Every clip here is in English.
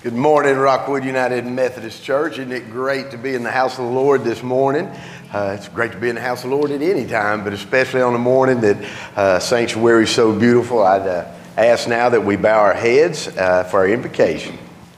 Good morning, Rockwood United Methodist Church. Isn't it great to be in the house of the Lord this morning? It's great to be in the house of the Lord at any time, but especially on the morning that sanctuary is so beautiful. I'd ask now that we bow our heads for our invocation.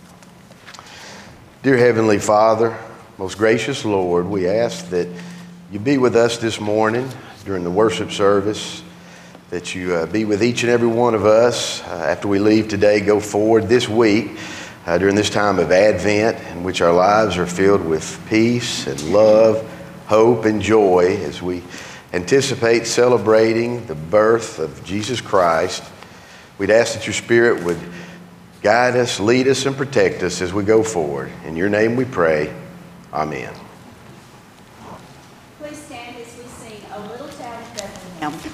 Dear Heavenly Father, most gracious Lord, we ask that you be with us this morning during the worship service, that you be with each and every one of us after we leave today, go forward this week. During this time of Advent, in which our lives are filled with peace and love, hope and joy as we anticipate celebrating the birth of Jesus Christ, we'd ask that your Spirit would guide us, lead us, and protect us as we go forward. In your name we pray. Amen. Please stand as we sing "O Little Town of Bethlehem."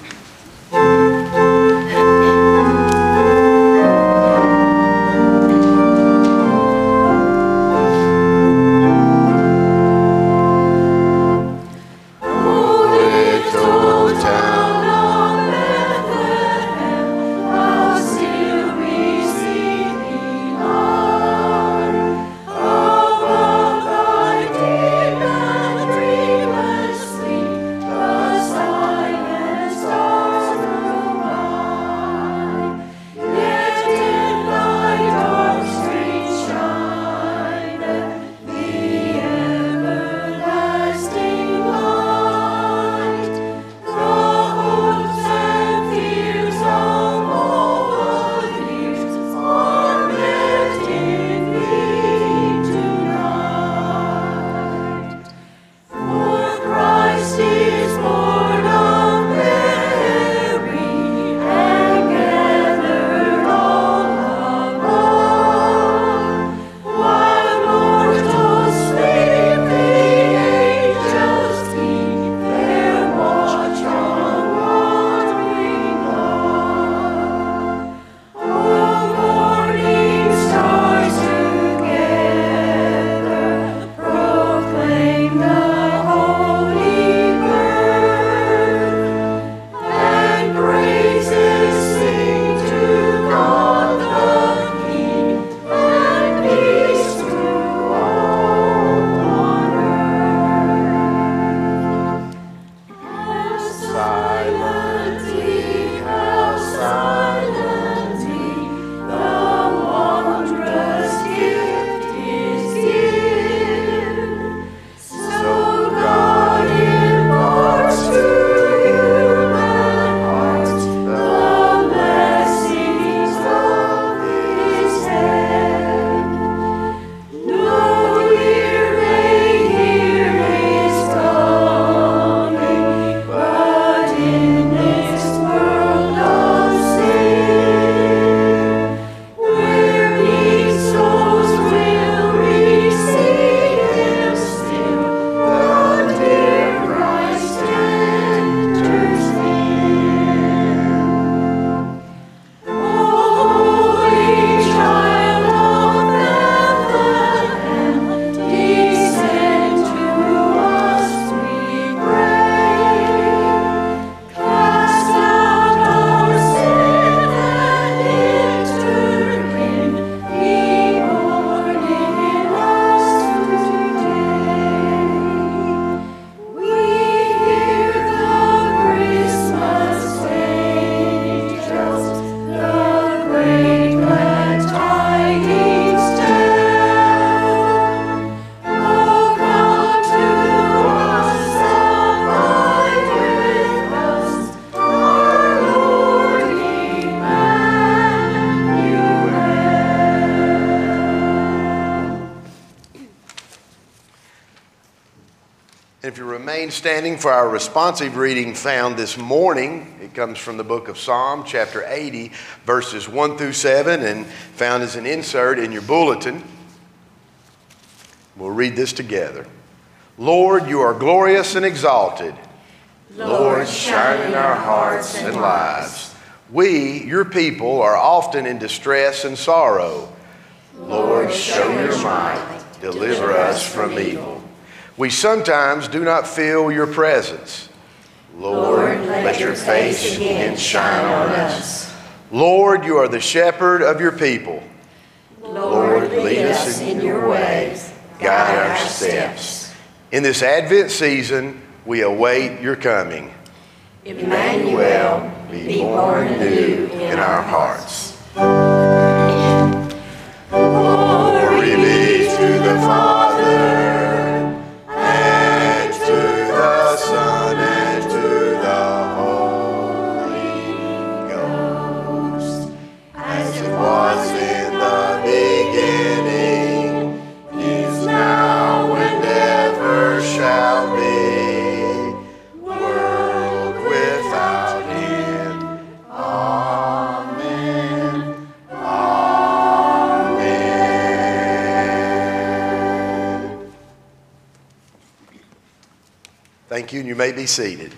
Standing for our responsive reading found this morning. It comes from the book of Psalm, chapter 80, verses 1 through 7, and found as an insert in your bulletin. We'll read this together. Lord, you are glorious and exalted. Lord, shine in our hearts and lives. We, your people, are often in distress and sorrow. Lord, show your might. Deliver us from evil. We sometimes do not feel your presence. Lord, let your face again shine on us. Lord, you are the shepherd of your people. Lord, lead us in your ways. Guide our steps. In this Advent season, we await your coming. Emmanuel, be born anew in our hearts. Glory be to the Father, and to the Son, and to the Holy Ghost, as it was in the beginning, is now, and ever shall be, world without end. Amen. Amen. Thank you, and you may be seated.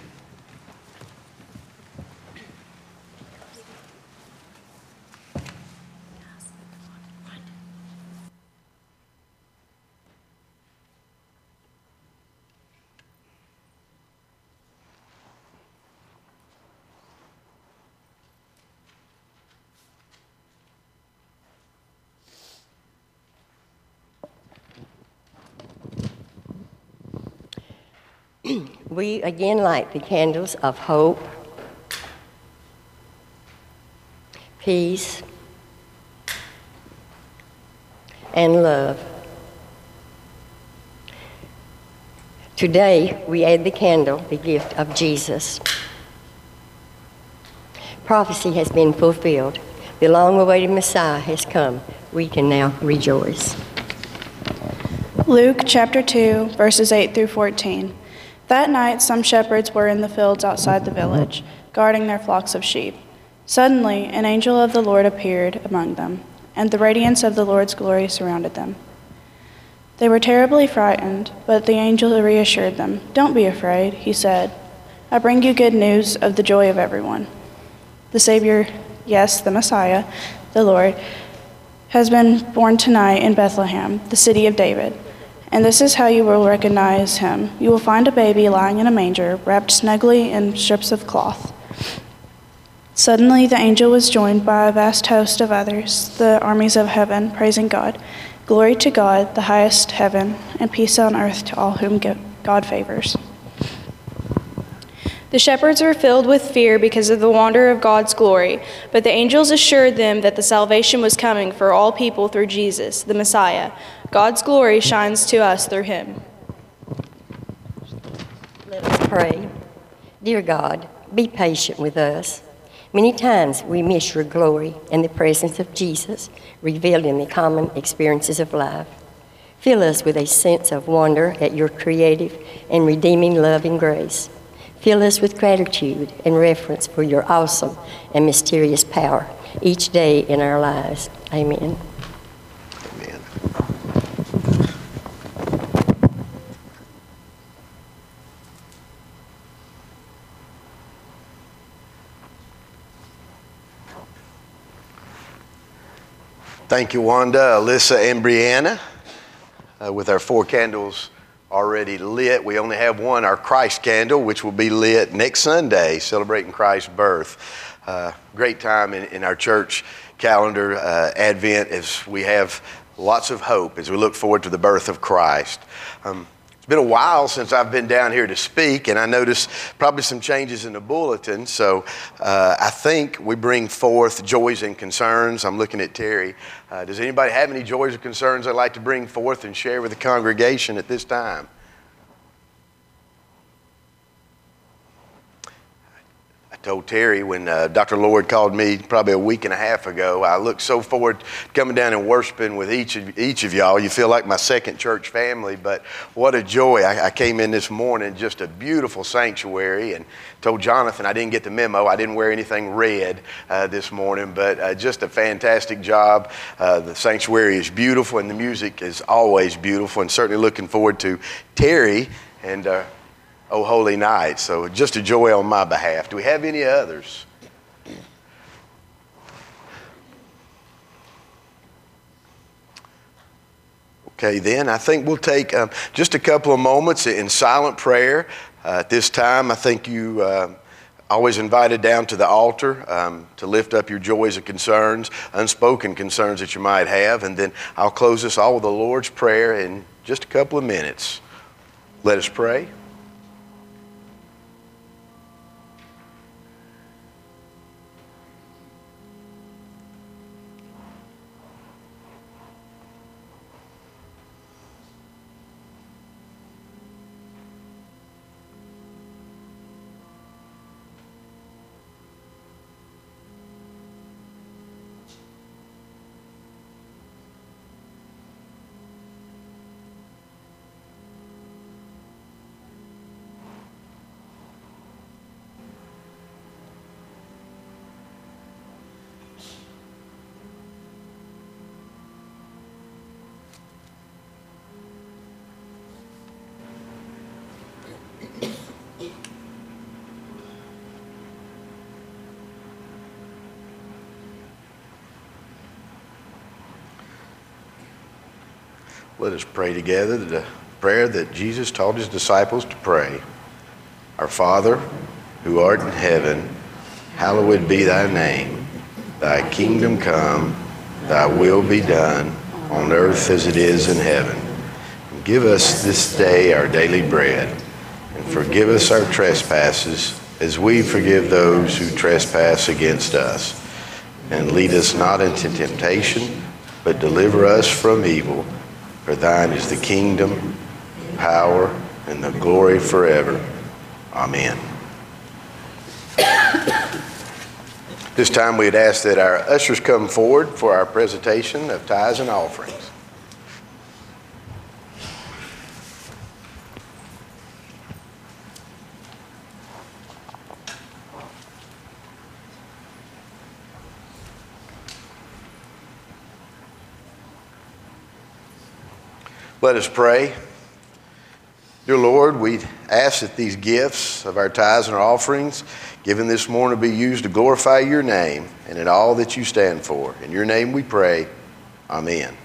We again light the candles of hope, peace, and love. Today, we add the candle, the gift of Jesus. Prophecy has been fulfilled. The long-awaited Messiah has come. We can now rejoice. Luke chapter 2, verses 8 through 14. That night some shepherds were in the fields outside the village, guarding their flocks of sheep. Suddenly an angel of the Lord appeared among them, and the radiance of the Lord's glory surrounded them. They were terribly frightened, but the angel reassured them. "Don't be afraid," he said. "I bring you good news of the joy of everyone. The Savior, yes, the Messiah, the Lord, has been born tonight in Bethlehem, the city of David. And this is how you will recognize him. You will find a baby lying in a manger, wrapped snugly in strips of cloth." Suddenly the angel was joined by a vast host of others, the armies of heaven, praising God. "Glory to God, the highest heaven, and peace on earth to all whom God favors." The shepherds were filled with fear because of the wonder of God's glory, but the angels assured them that the salvation was coming for all people through Jesus, the Messiah. God's glory shines to us through him. Let us pray. Dear God, be patient with us. Many times we miss your glory and the presence of Jesus revealed in the common experiences of life. Fill us with a sense of wonder at your creative and redeeming love and grace. Fill us with gratitude and reverence for your awesome and mysterious power each day in our lives. Amen. Amen. Thank you, Wanda, Alyssa, and Brianna. With our 4 candles already lit, we only have one, our Christ candle, which will be lit next Sunday, celebrating Christ's birth. Great time in our church calendar, Advent, as we have lots of hope as we look forward to the birth of Christ. It's been a while since I've been down here to speak, and I noticed probably some changes in the bulletin. So I think we bring forth joys and concerns. I'm looking at Terry. Does anybody have any joys or concerns they'd like to bring forth and share with the congregation at this time? I told Terry when Dr. Lord called me probably a week and a half ago, I look so forward to coming down and worshiping with each of y'all. You feel like my second church family, but what a joy. I came in this morning, just a beautiful sanctuary, and told Jonathan I didn't get the memo. I didn't wear anything red this morning, but just a fantastic job. The sanctuary is beautiful, and the music is always beautiful, and certainly looking forward to Terry and Oh Holy Night. So just a joy on my behalf. Do we have any others? Okay, then I think we'll take just a couple of moments in silent prayer. At this time, I think you always invited down to the altar to lift up your joys and concerns, unspoken concerns that you might have. And then I'll close this all with the Lord's Prayer in just a couple of minutes. Let us pray. Let us pray together the prayer that Jesus taught his disciples to pray. Our Father, who art in heaven, hallowed be thy name. Thy kingdom come, thy will be done, on earth as it is in heaven. And give us this day our daily bread, and forgive us our trespasses, as we forgive those who trespass against us. And lead us not into temptation, but deliver us from evil. For thine is the kingdom, power, and the glory forever. Amen. This time we'd ask that our ushers come forward for our presentation of tithes and offerings. Let us pray. Dear Lord, we ask that these gifts of our tithes and our offerings given this morning be used to glorify your name and in all that you stand for. In your name we pray. Amen.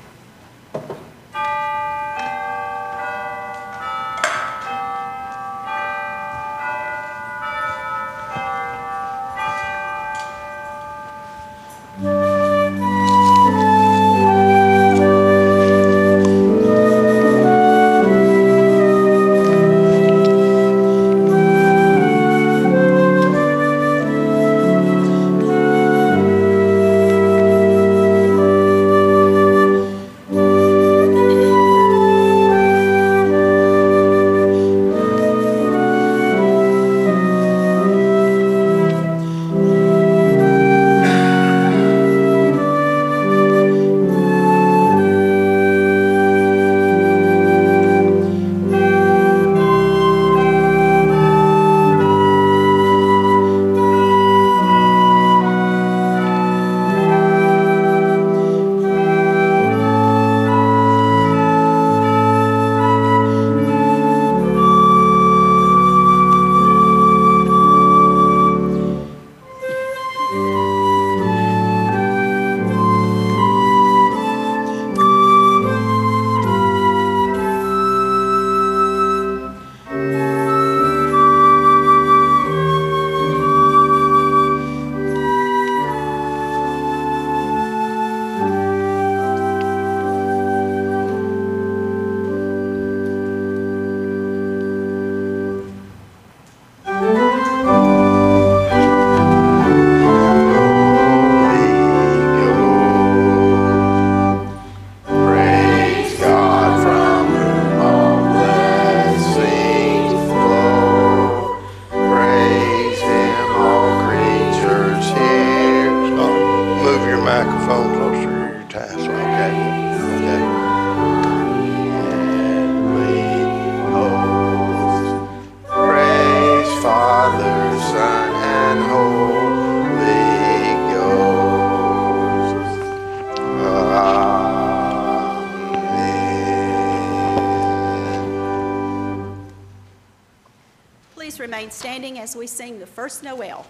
Remain standing as we sing the first Noel.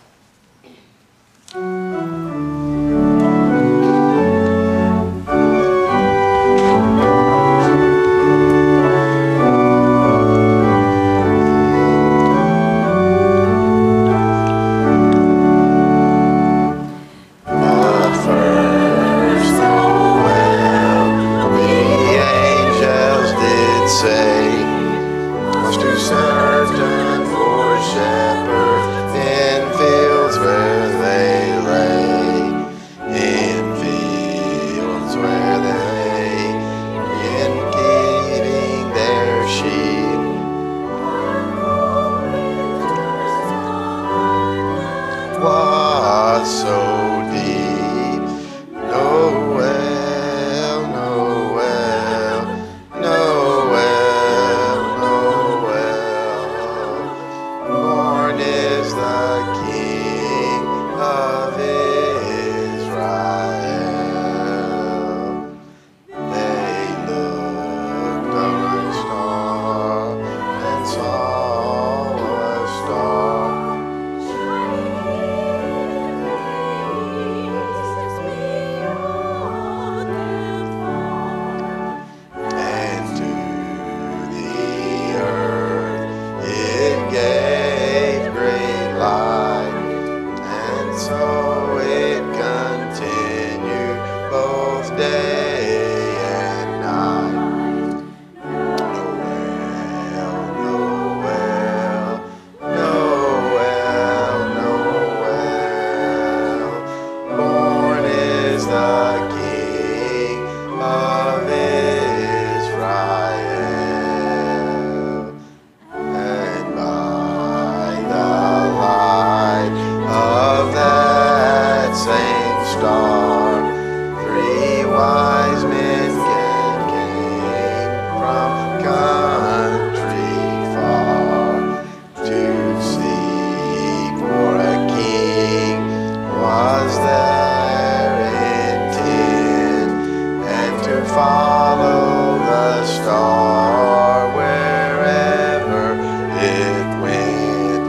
follow the star wherever it went.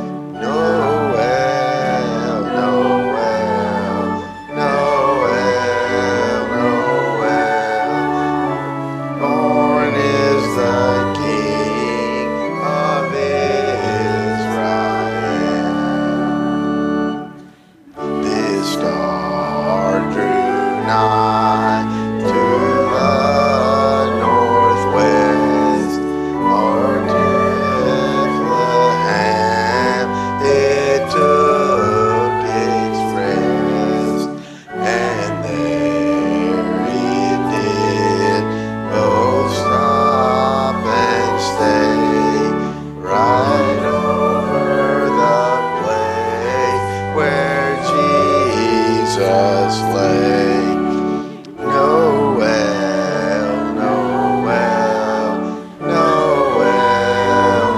Noel, Noel, Noel, Noel. Born is the King of Israel. This star drew nigh to the northwest, or to Bethlehem it took its rest, and there it did both stop and stay, right over the place where Jesus lay. Noel, Noel, Noel,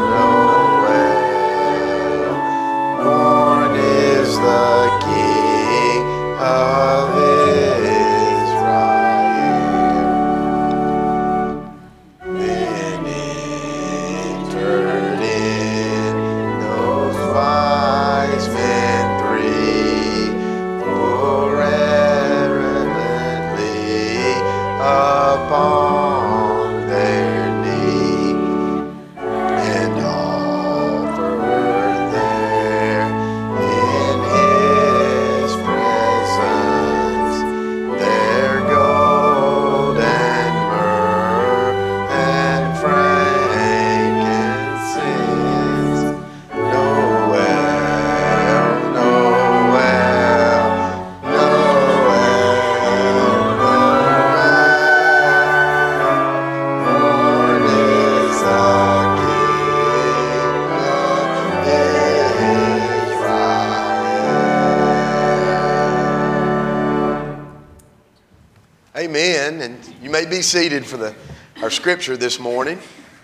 Noel. Born is the King of Israel. Then entered in those wise men three, full reverently upon their knee, and offered there in His presence their gold and myrrh and frankincense. Noel, Noel, Noel, Noel. Born is the King of Israel. Amen. And you may be seated for our scripture this morning.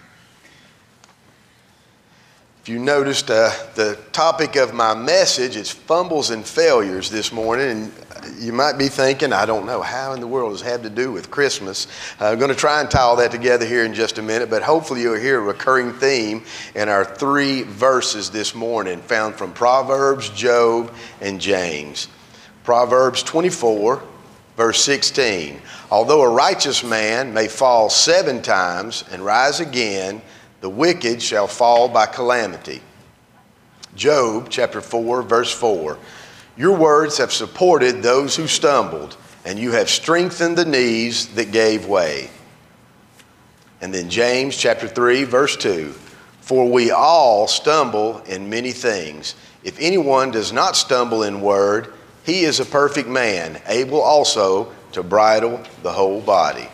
If you noticed, the topic of my message is fumbles and failures this morning. And you might be thinking, I don't know, how in the world does it have to do with Christmas? I'm going to try and tie all that together here in just a minute, but hopefully you'll hear a recurring theme in our 3 verses this morning, found from Proverbs, Job, and James. Proverbs 24, verse 16. Although a righteous man may fall 7 times and rise again, the wicked shall fall by calamity. Job chapter 4, verse 4. Your words have supported those who stumbled, and you have strengthened the knees that gave way. And then James chapter 3, verse 2. For we all stumble in many things. If anyone does not stumble in word, he is a perfect man, able also to bridle the whole body.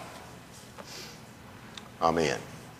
Amen.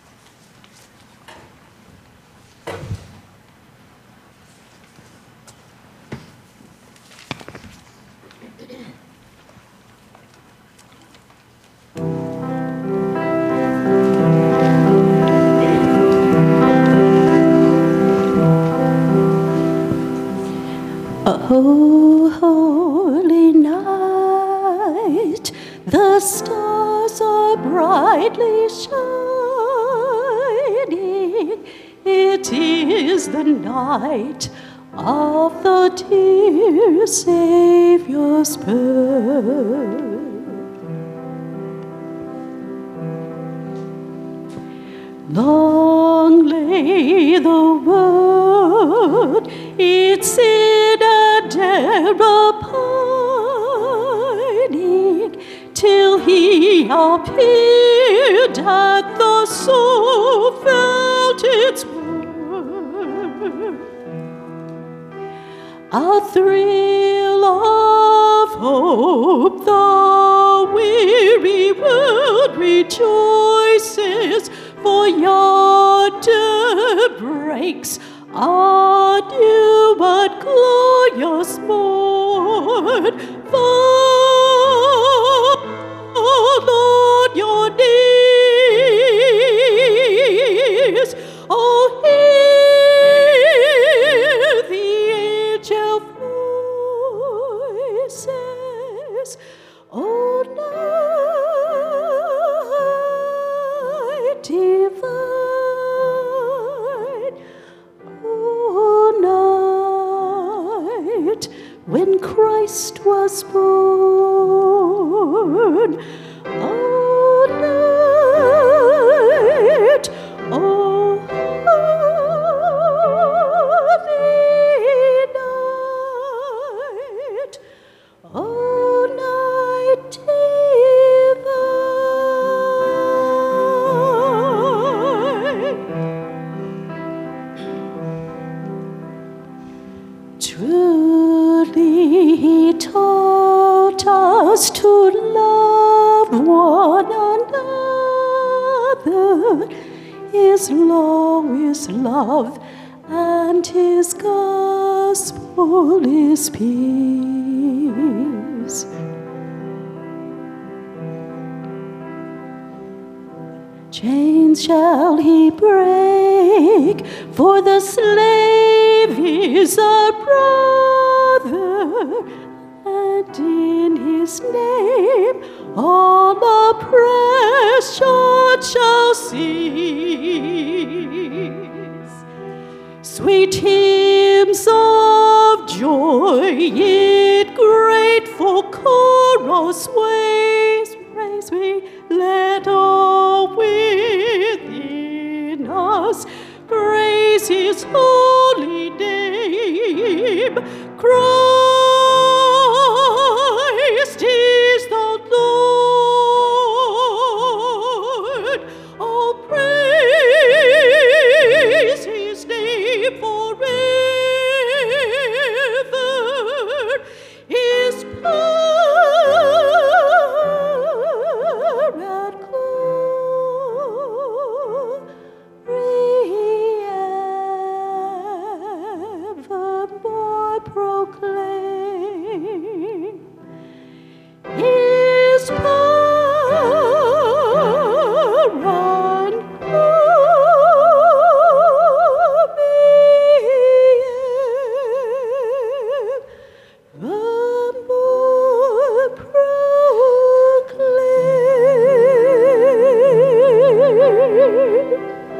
Oh, holy night, the stars are brightly shining. It is the night of the dear Savior's birth. Long lay the world, its sin and error pining, till He appeared and the soul felt its worth. A thrill of hope, the weary world rejoices, for yonder breaks a new but glorious morn. Fall on your knees, oh, hear the angel voices, oh, now His law is love, and His gospel is peace. Chains shall He break, for the slave is a brother, and in His name all oppression shall cease. Sweet hymns of joy in grateful chorus raise we, let all within us praise His holy name. Christ is the Lord. Oh, praise His name forever. His power and glory evermore proclaim. His power and glory evermore proclaim.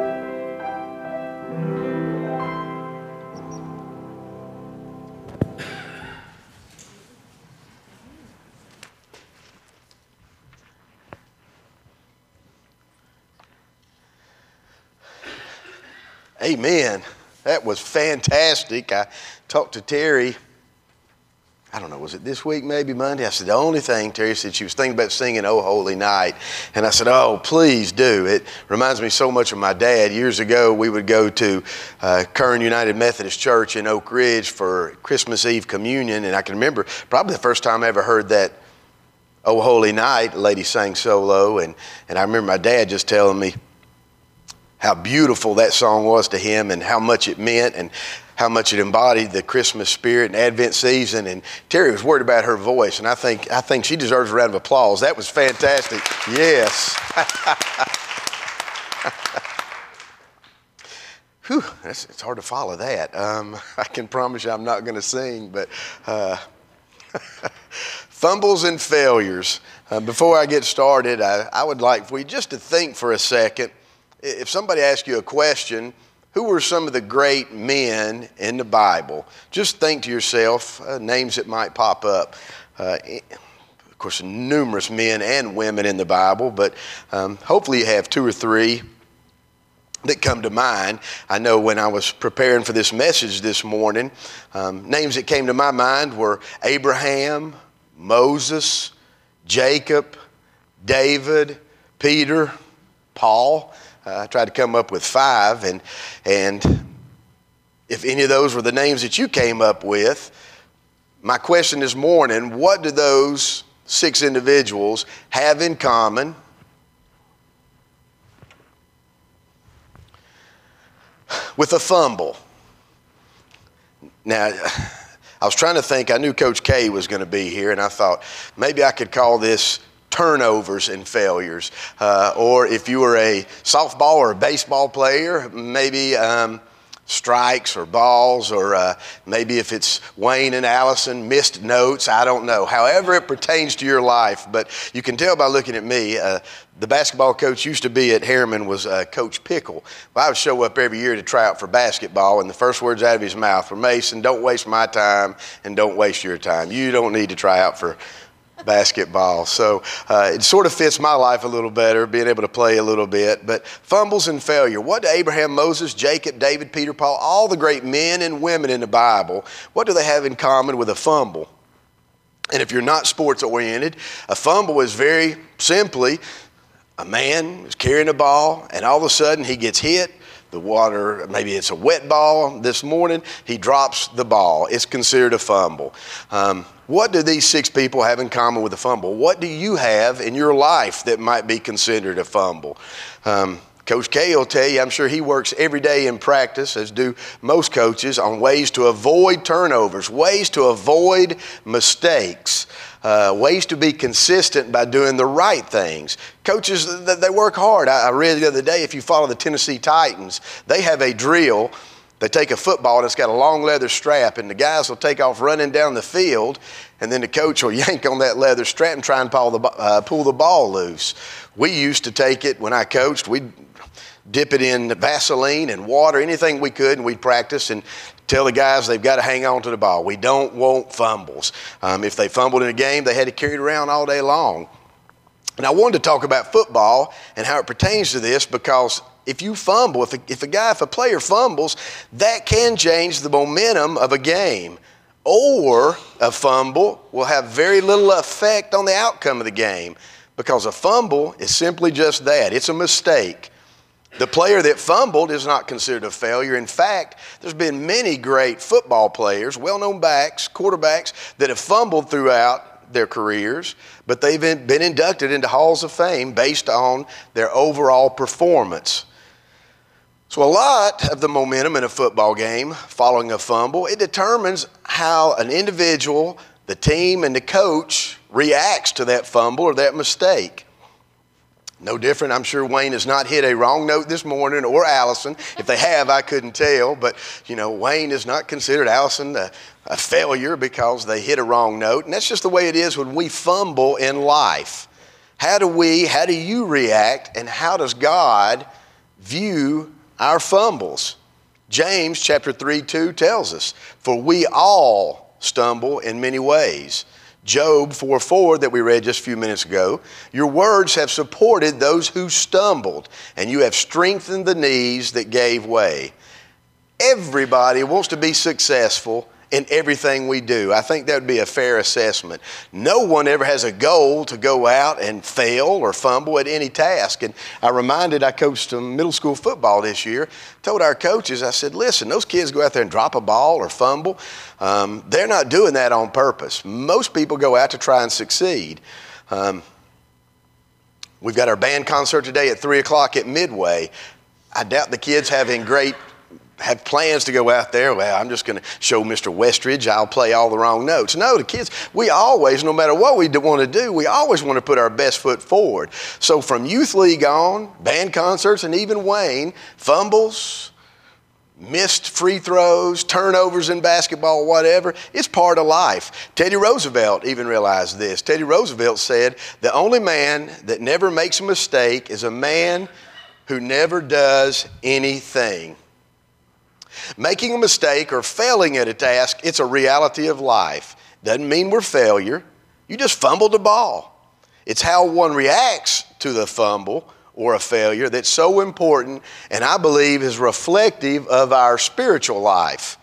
Amen. That was fantastic. I talked to Terry, I don't know, was it this week, maybe Monday? I said, the only thing, Terry said she was thinking about singing Oh Holy Night. And I said, oh, please do. It reminds me so much of my dad. Years ago, we would go to Kern United Methodist Church in Oak Ridge for Christmas Eve communion. And I can remember probably the first time I ever heard that Oh Holy Night, a lady sang solo. And I remember my dad just telling me how beautiful that song was to him and how much it meant and how much it embodied the Christmas spirit and Advent season. And Terry was worried about her voice, and I think she deserves a round of applause. That was fantastic. Yes. Whew, it's hard to follow that. I can promise you I'm not going to sing, but fumbles and failures. Before I get started, I would like for you just to think for a second. If somebody asks you a question, who were some of the great men in the Bible? Just think to yourself names that might pop up. Of course, numerous men and women in the Bible, but hopefully you have two or three that come to mind. I know when I was preparing for this message this morning, names that came to my mind were Abraham, Moses, Jacob, David, Peter, Paul. I tried to come up with 5, and if any of those were the names that you came up with, my question this morning, what do those 6 individuals have in common? With a fumble. Now, I was trying to think, I knew Coach K was going to be here, and I thought maybe I could call this turnovers and failures. Or if you were a softball or a baseball player, maybe strikes or balls, or maybe if it's Wayne and Allison, missed notes, I don't know. However it pertains to your life, but you can tell by looking at me, the basketball coach used to be at Harriman was Coach Pickle. Well, I would show up every year to try out for basketball, and the first words out of his mouth were, Mason, don't waste my time and don't waste your time. You don't need to try out for basketball. So it sort of fits my life a little better, being able to play a little bit. But fumbles and failure. What do Abraham, Moses, Jacob, David, Peter, Paul, all the great men and women in the Bible, what do they have in common with a fumble? And if you're not sports oriented, a fumble is very simply a man is carrying a ball and all of a sudden he gets hit. The water, maybe it's a wet ball this morning, he drops the ball. It's considered a fumble. What do these 6 people have in common with a fumble? What do you have in your life that might be considered a fumble? Can Coach K will tell you, I'm sure he works every day in practice, as do most coaches, on ways to avoid turnovers, ways to avoid mistakes, ways to be consistent by doing the right things. Coaches, they work hard. I read the other day, if you follow the Tennessee Titans, they have a drill. They take a football that's got a long leather strap, and the guys will take off running down the field, and then the coach will yank on that leather strap and try and pull the ball loose. We used to take it when I coached. We'd dip it in Vaseline and water, anything we could, and we'd practice and tell the guys they've got to hang on to the ball. We don't want fumbles. If they fumbled in a game, they had to carry it around all day long. And I wanted to talk about football and how it pertains to this, because if you fumble, if a player fumbles, that can change the momentum of a game. Or a fumble will have very little effect on the outcome of the game, because a fumble is simply just that. It's a mistake. The player that fumbled is not considered a failure. In fact, there's been many great football players, well-known backs, quarterbacks, that have fumbled throughout their careers, but they've been inducted into halls of fame based on their overall performance. So a lot of the momentum in a football game following a fumble, it determines how an individual, the team, and the coach reacts to that fumble or that mistake. No different. I'm sure Wayne has not hit a wrong note this morning, or Allison. If they have, I couldn't tell. But, Wayne has not considered Allison a failure because they hit a wrong note. And that's just the way it is when we fumble in life. How do you react, and how does God view our fumbles? James chapter 3:2 tells us, "For we all stumble in many ways." Job 4:4 that we read just a few minutes ago, "Your words have supported those who stumbled, and you have strengthened the knees that gave way." Everybody wants to be successful in everything we do. I think that would be a fair assessment. No one ever has a goal to go out and fail or fumble at any task. And I coached some middle school football this year, told our coaches, I said, listen, those kids go out there and drop a ball or fumble. They're not doing that on purpose. Most people go out to try and succeed. We've got our band concert today at 3 o'clock at Midway. I doubt the kids have plans to go out there. Well, I'm just going to show Mr. Westridge I'll play all the wrong notes. No, the kids, we always, no matter what we want to do, we always want to put our best foot forward. So from youth league on, band concerts, and even Wayne, fumbles, missed free throws, turnovers in basketball, whatever, it's part of life. Teddy Roosevelt even realized this. Teddy Roosevelt said, "The only man that never makes a mistake is a man who never does anything." Making a mistake or failing at a task, it's a reality of life. Doesn't mean we're failure. You just fumbled the ball. It's how one reacts to the fumble or a failure that's so important, and I believe is reflective of our spiritual life.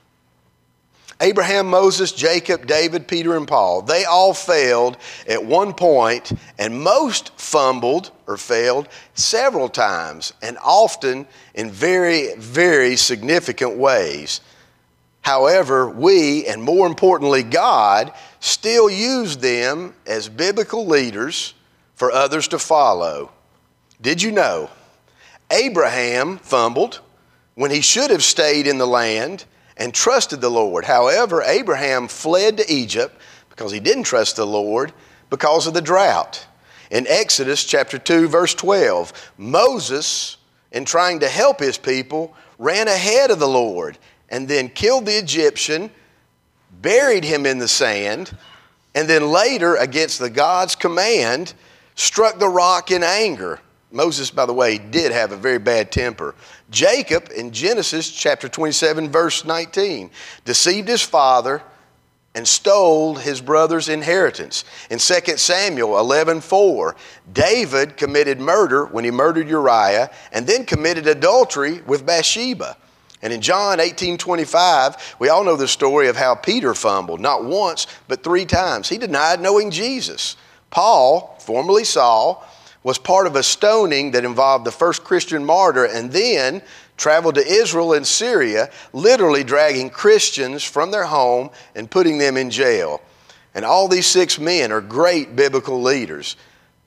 Abraham, Moses, Jacob, David, Peter, and Paul, they all failed at one point, and most fumbled or failed several times, and often in very, very significant ways. However, we, and more importantly God, still use them as biblical leaders for others to follow. Did you know Abraham fumbled when he should have stayed in the land and trusted the Lord? However, Abraham fled to Egypt because he didn't trust the Lord because of the drought. In Exodus chapter 2, verse 12, Moses, in trying to help his people, ran ahead of the Lord and then killed the Egyptian, buried him in the sand, and then later, against the God's command, struck the rock in anger. Moses, by the way, did have a very bad temper. Jacob, in Genesis chapter 27, verse 19, deceived his father and stole his brother's inheritance. In 2 Samuel 11:4, David committed murder when he murdered Uriah and then committed adultery with Bathsheba. And in John 18:25, we all know the story of how Peter fumbled, not once, but 3 times. He denied knowing Jesus. Paul, formerly Saul, was part of a stoning that involved the first Christian martyr, and then traveled to Israel and Syria, literally dragging Christians from their home and putting them in jail. And all these 6 men are great biblical leaders.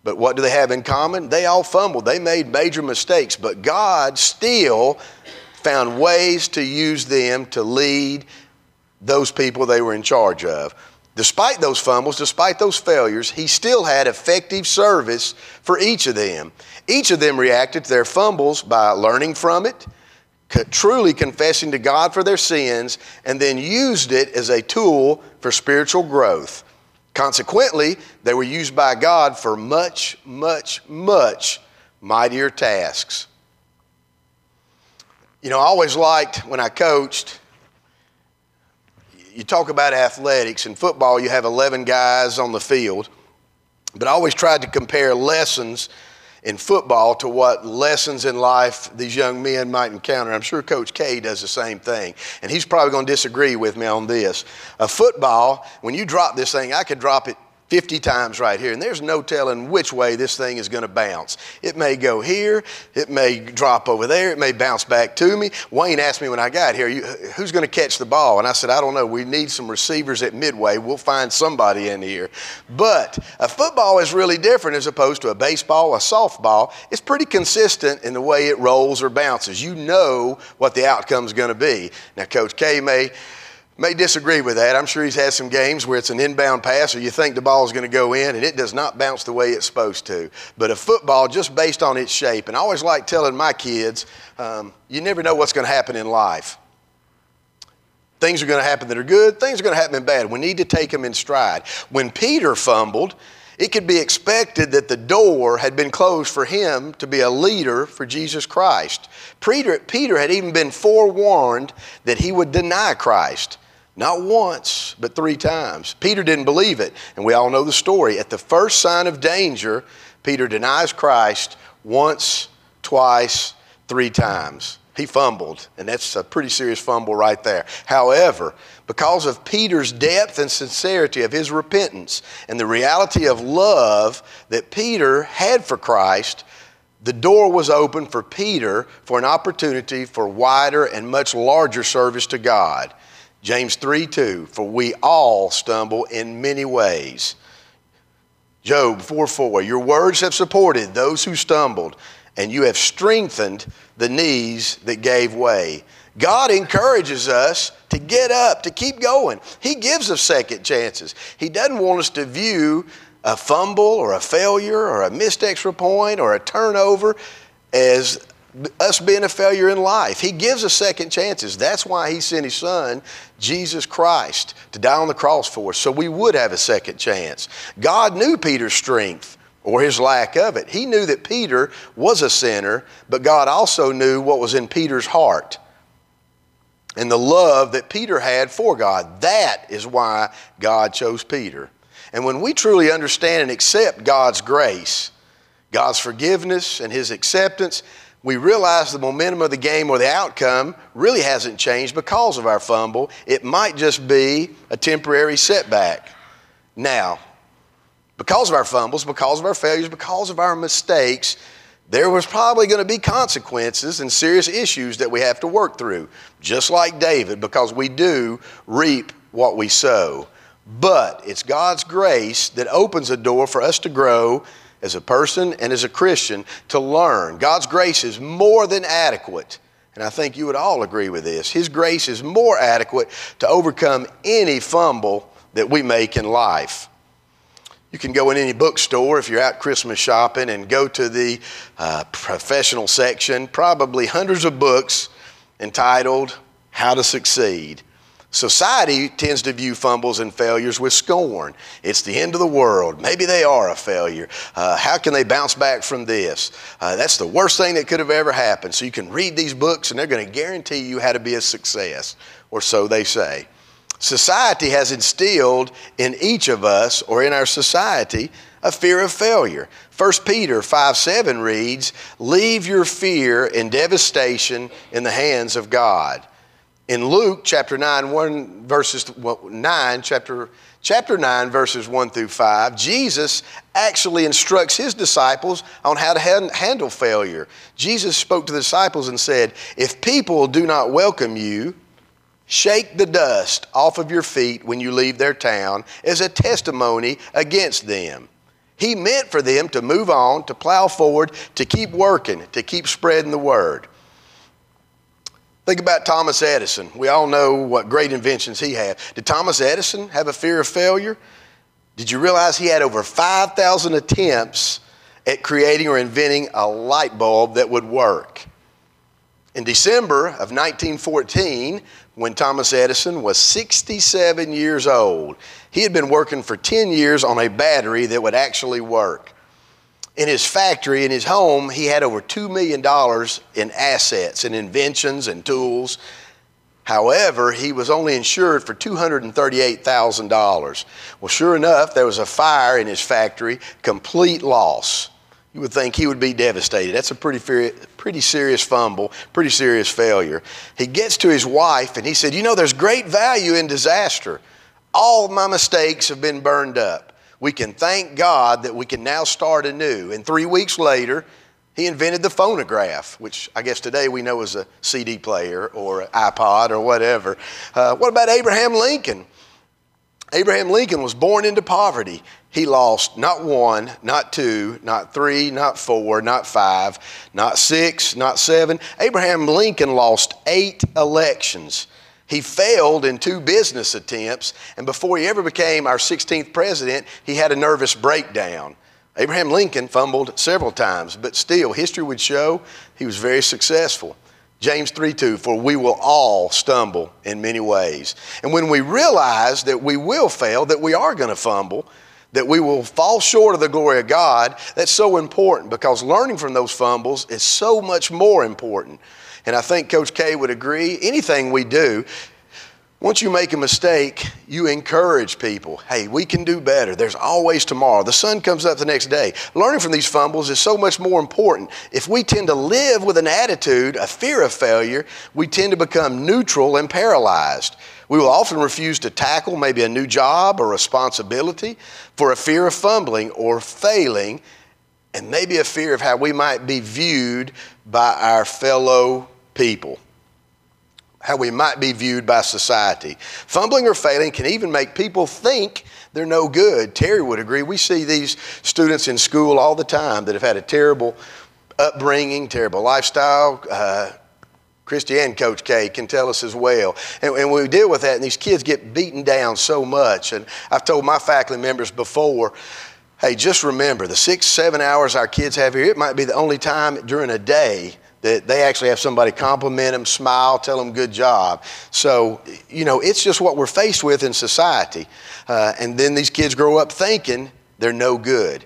But what do they have in common? They all fumbled. They made major mistakes. But God still found ways to use them to lead those people they were in charge of. Despite those fumbles, despite those failures, he still had effective service for each of them. Each of them reacted to their fumbles by learning from it, truly confessing to God for their sins, and then used it as a tool for spiritual growth. Consequently, they were used by God for much, much, much mightier tasks. You know, I always liked when I coached, you talk about athletics. In football, you have 11 guys on the field. But I always tried to compare lessons in football to what lessons in life these young men might encounter. I'm sure Coach K does the same thing. And he's probably going to disagree with me on this. A football, when you drop this thing, I could drop it 50 times right here, and there's no telling which way this thing is going to bounce. It may go here, it may drop over there, it may bounce back to me. Wayne asked me when I got here, who's going to catch the ball? And I said, I don't know. We need some receivers at Midway. We'll find somebody in here. But a football is really different as opposed to a baseball, a softball. It's pretty consistent in the way it rolls or bounces. You know what the outcome is going to be. Now, Coach K may disagree with that. I'm sure he's had some games where it's an inbound pass or you think the ball is going to go in and it does not bounce the way it's supposed to. But a football, just based on its shape, and I always like telling my kids, you never know what's going to happen in life. Things are going to happen that are good, things are going to happen bad. We need to take them in stride. When Peter fumbled, it could be expected that the door had been closed for him to be a leader for Jesus Christ. Peter had even been forewarned that he would deny Christ. Not once, but 3 times. Peter didn't believe it, and we all know the story. At the first sign of danger, Peter denies Christ once, twice, 3 times. He fumbled, and that's a pretty serious fumble right there. However, because of Peter's depth and sincerity of his repentance and the reality of love that Peter had for Christ, the door was open for Peter for an opportunity for wider and much larger service to God. James 3:2, for we all stumble in many ways. Job 4:4, your words have supported those who stumbled, and you have strengthened the knees that gave way. God encourages us to get up, to keep going. He gives us second chances. He doesn't want us to view a fumble or a failure or a missed extra point or a turnover as us being a failure in life. He gives us second chances. That's why he sent his son, Jesus Christ, to die on the cross for us, so we would have a second chance. God knew Peter's strength or his lack of it. He knew that Peter was a sinner, but God also knew what was in Peter's heart and the love that Peter had for God. That is why God chose Peter. And when we truly understand and accept God's grace, God's forgiveness and his acceptance, we realize the momentum of the game or the outcome really hasn't changed because of our fumble. It might just be a temporary setback. Now, because of our fumbles, because of our failures, because of our mistakes, there was probably going to be consequences and serious issues that we have to work through, just like David, because we do reap what we sow. But it's God's grace that opens a door for us to grow as a person and as a Christian, to learn. God's grace is more than adequate, and I think you would all agree with this. His grace is more adequate to overcome any fumble that we make in life. You can go in any bookstore if you're out Christmas shopping and go to the professional section, probably hundreds of books entitled How to Succeed. Society tends to view fumbles and failures with scorn. It's the end of the world. Maybe they are a failure. How can they bounce back from this? That's the worst thing that could have ever happened. So you can read these books and they're going to guarantee you how to be a success, or so they say. Society has instilled in each of us, or in our society, a fear of failure. 1 Peter 5:7 reads, leave your fear and devastation in the hands of God. In Luke chapter 9, chapter 9, verses 1 through 5, Jesus actually instructs his disciples on how to handle failure. Jesus spoke to the disciples and said, if people do not welcome you, shake the dust off of your feet when you leave their town as a testimony against them. He meant for them to move on, to plow forward, to keep working, to keep spreading the word. Think about Thomas Edison. We all know what great inventions he had. Did Thomas Edison have a fear of failure? Did you realize he had over 5,000 attempts at creating or inventing a light bulb that would work? In December of 1914, when Thomas Edison was 67 years old, he had been working for 10 years on a battery that would actually work. In his factory, in his home, he had over $2 million in assets and inventions and tools. However, he was only insured for $238,000. Well, sure enough, there was a fire in his factory, complete loss. You would think he would be devastated. That's a pretty serious fumble, pretty serious failure. He gets to his wife and he said, there's great value in disaster. All of my mistakes have been burned up. We can thank God that we can now start anew. And 3 weeks later, he invented the phonograph, which I guess today we know is a CD player or an iPod or whatever. What about Abraham Lincoln? Abraham Lincoln was born into poverty. He lost not 1, not 2, not 3, not 4, not 5, not 6, not 7. Abraham Lincoln lost 8 elections. He failed in 2 business attempts, and before he ever became our 16th president, he had a nervous breakdown. Abraham Lincoln fumbled several times, but still, history would show he was very successful. James 3:2, for we will all stumble in many ways. And when we realize that we will fail, that we are going to fumble, that we will fall short of the glory of God, that's so important because learning from those fumbles is so much more important. And I think Coach K would agree, anything we do, once you make a mistake, you encourage people. Hey, we can do better. There's always tomorrow. The sun comes up the next day. Learning from these fumbles is so much more important. If we tend to live with an attitude, a fear of failure, we tend to become neutral and paralyzed. We will often refuse to tackle maybe a new job or responsibility for a fear of fumbling or failing, and maybe a fear of how we might be viewed by our fellow people, how we might be viewed by society. Fumbling or failing can even make people think they're no good. Terry would agree. We see these students in school all the time that have had a terrible upbringing, terrible lifestyle. Christy and Coach K can tell us as well. And we deal with that, and these kids get beaten down so much. And I've told my faculty members before, hey, just remember, the 6-7 hours our kids have here, it might be the only time during a day that they actually have somebody compliment them, smile, tell them good job. So, it's just what we're faced with in society. And then these kids grow up thinking they're no good.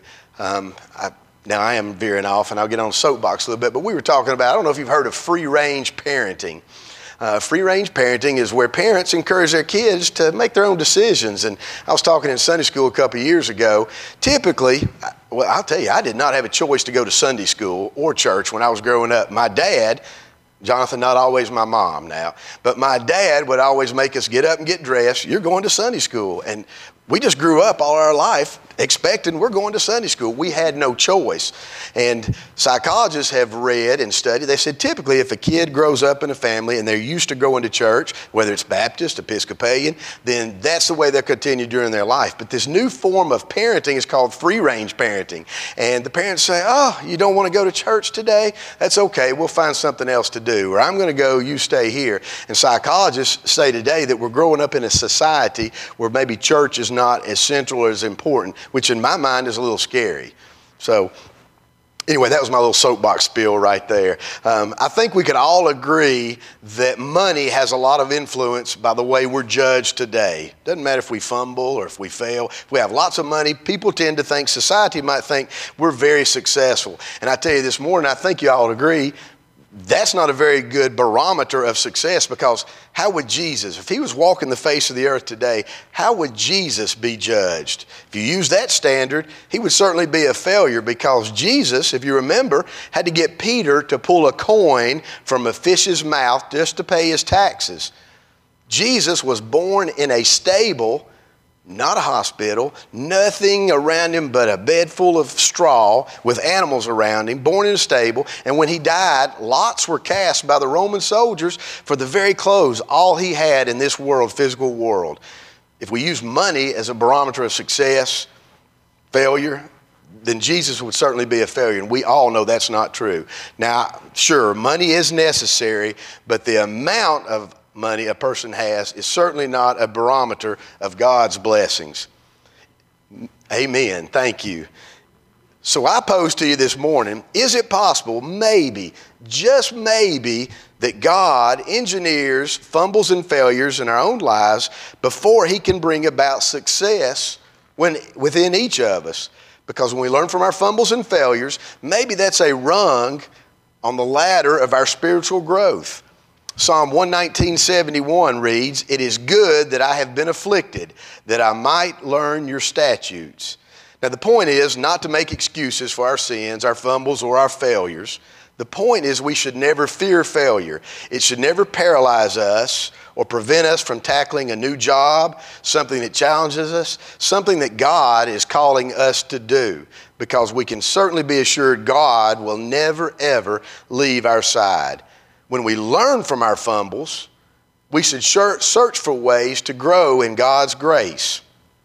Now, I am veering off, and I'll get on a soapbox a little bit, but we were talking about, I don't know if you've heard of free-range parenting. Free-range parenting is where parents encourage their kids to make their own decisions. And I was talking in Sunday school a couple of years ago. Typically, well, I'll tell you, I did not have a choice to go to Sunday school or church when I was growing up. My dad, Jonathan, not always my mom now, but my dad would always make us get up and get dressed. You're going to Sunday school. And we just grew up all our life expecting we're going to Sunday school. We had no choice. And psychologists have read and studied. They said typically if a kid grows up in a family and they're used to going to church, whether it's Baptist, Episcopalian, then that's the way they'll continue during their life. But this new form of parenting is called free-range parenting. And the parents say, oh, you don't want to go to church today? That's okay. We'll find something else to do. Or I'm going to go, you stay here. And psychologists say today that we're growing up in a society where maybe church is not as central or as important, which in my mind is a little scary. So anyway, that was my little soapbox spiel right there. I think we can all agree that money has a lot of influence by the way we're judged today. Doesn't matter if we fumble or if we fail. If we have lots of money, people tend to think, society might think we're very successful. And I tell you this morning, I think you all agree, that's not a very good barometer of success, because how would Jesus, if he was walking the face of the earth today, how would Jesus be judged? If you use that standard, he would certainly be a failure, because Jesus, if you remember, had to get Peter to pull a coin from a fish's mouth just to pay his taxes. Jesus was born in a stable, not a hospital, nothing around him but a bed full of straw with animals around him, born in a stable. And when he died, lots were cast by the Roman soldiers for the very clothes, all he had in this world, physical world. If we use money as a barometer of success, failure, then Jesus would certainly be a failure, and we all know that's not true. Now, sure, money is necessary, but the amount of money a person has is certainly not a barometer of God's blessings. Amen. Thank you. So I pose to you this morning, is it possible, maybe, just maybe, that God engineers fumbles and failures in our own lives before He can bring about success within each of us? Because when we learn from our fumbles and failures, maybe that's a rung on the ladder of our spiritual growth. Psalm 119:71 reads, "It is good that I have been afflicted, that I might learn your statutes." Now the point is not to make excuses for our sins, our fumbles, or our failures. The point is we should never fear failure. It should never paralyze us or prevent us from tackling a new job, something that challenges us, something that God is calling us to do, because we can certainly be assured God will never, ever leave our side. When we learn from our fumbles, we should search for ways to grow in God's grace.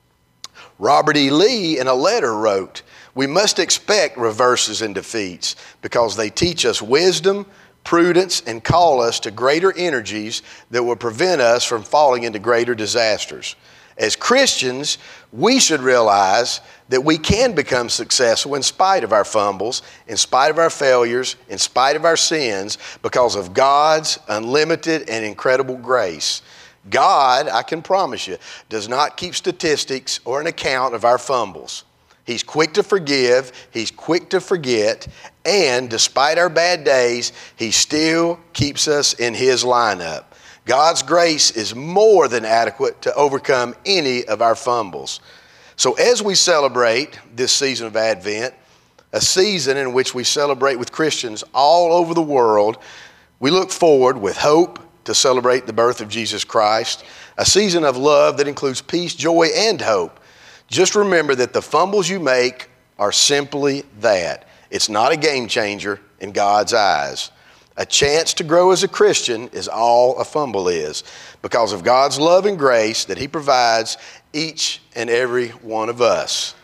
Robert E. Lee in a letter wrote, "We must expect reverses and defeats because they teach us wisdom, prudence, and call us to greater energies that will prevent us from falling into greater disasters." As Christians, we should realize that we can become successful in spite of our fumbles, in spite of our failures, in spite of our sins, because of God's unlimited and incredible grace. God, I can promise you, does not keep statistics or an account of our fumbles. He's quick to forgive, He's quick to forget, and despite our bad days, He still keeps us in His lineup. God's grace is more than adequate to overcome any of our fumbles. So as we celebrate this season of Advent, a season in which we celebrate with Christians all over the world, we look forward with hope to celebrate the birth of Jesus Christ, a season of love that includes peace, joy, and hope. Just remember that the fumbles you make are simply that. It's not a game changer in God's eyes. A chance to grow as a Christian is all a fumble is, because of God's love and grace that He provides each and every one of us.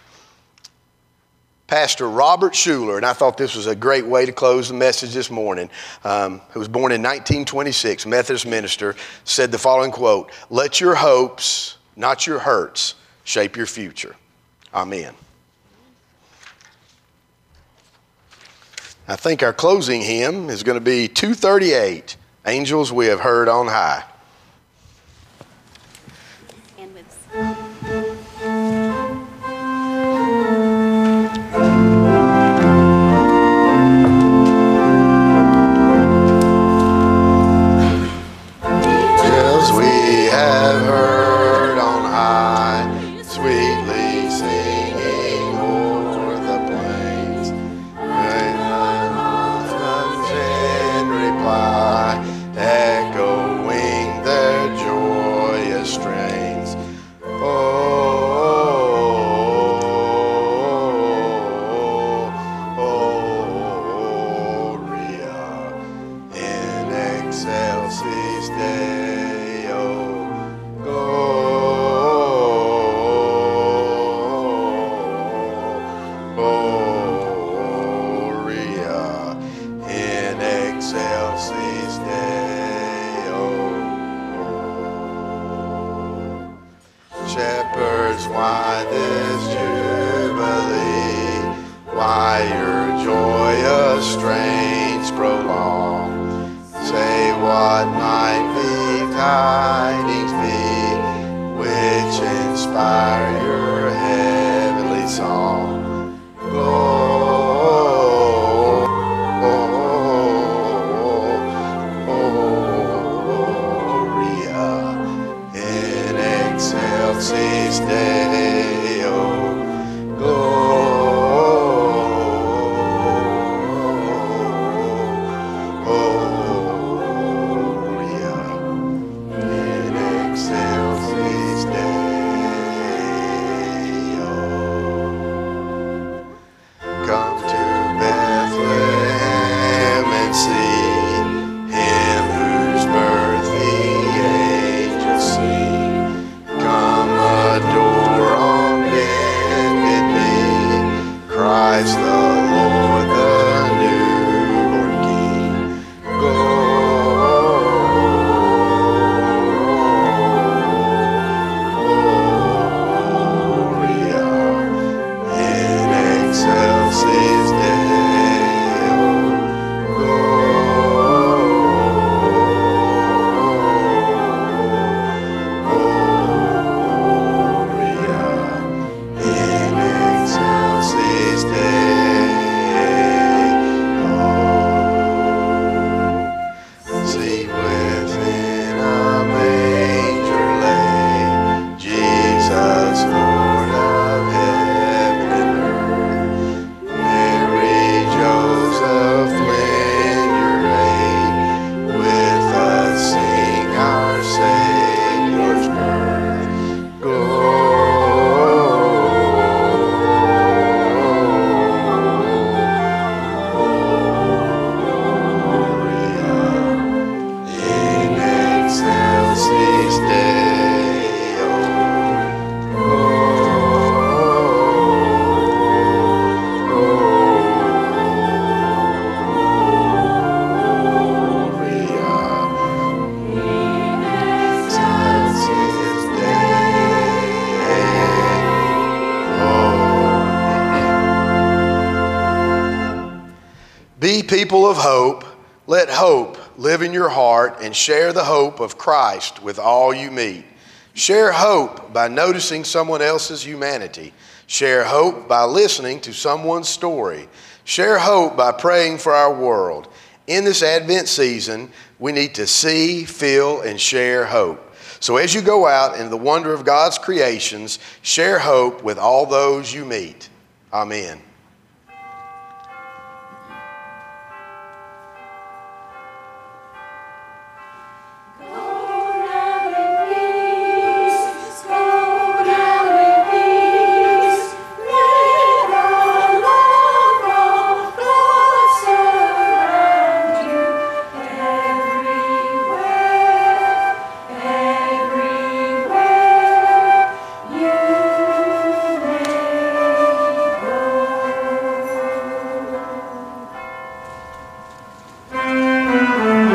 Pastor Robert Schuller, and I thought this was a great way to close the message this morning, who was born in 1926, Methodist minister, said the following quote, "Let your hopes, not your hurts, shape your future." Amen. I think our closing hymn is going to be 238, "Angels We Have Heard on High." And with Angels we have heard on high, sweetly singing o'er the plains. And the comes in reply, echoing their joyous strains. Gloria in excelsis Deo. Gloria in excelsis Deo. Shepherds, why this jubilee? Why your joyous strains prolong? Say what might be tidings be, which inspire your heavenly song. Gloria in excelsis Deo. Gloria Be people of hope. Let hope live in your heart and share the hope of Christ with all you meet. Share hope by noticing someone else's humanity. Share hope by listening to someone's story. Share hope by praying for our world. In this Advent season, we need to see, feel, and share hope. So as you go out into the wonder of God's creations, share hope with all those you meet. Amen.